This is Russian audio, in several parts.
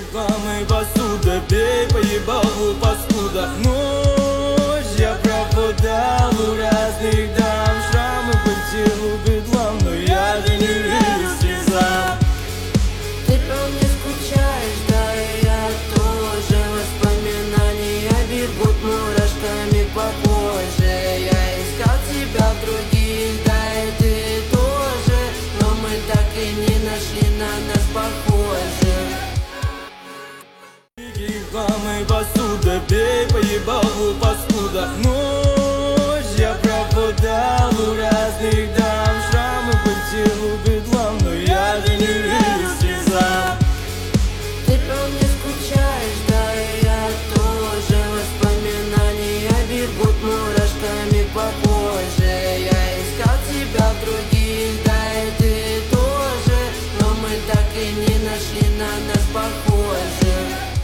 хлам и посуда, бей по ебалу, паскуда. Ночь я пропадал у разных дам, шрамы по телу, бедлам, но я же не верю слезам. Ты по мне скучаешь, да и я тоже. Воспоминания бегут мурашками по коже. Я искал тебя в других, да и ты тоже, но мы так и не нашли на нас похожих. Хлам и посуда, бей по ебалу, паскуда. Ночь я пропадал у разных дам, шрамы по телу, бедлам, но я же не верю слезам. Ты по мне скучаешь, да и я тоже. Воспоминания бегут мурашками по коже. Я искал тебя в других, да и ты тоже, но мы так и не нашли на нас похожих.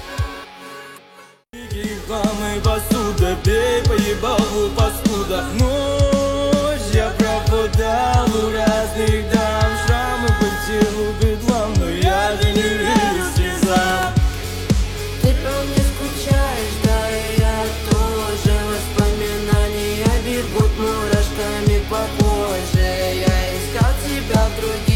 Хлам и посуда, бей по ебалу, паскуда. Ночь я пропадал у разных дам, шрамы по телу, бедлам, но я же не верю слезам. Ты по мне скучаешь, да и я тоже. Воспоминания бегут мурашками по коже. Я искал тебя в других.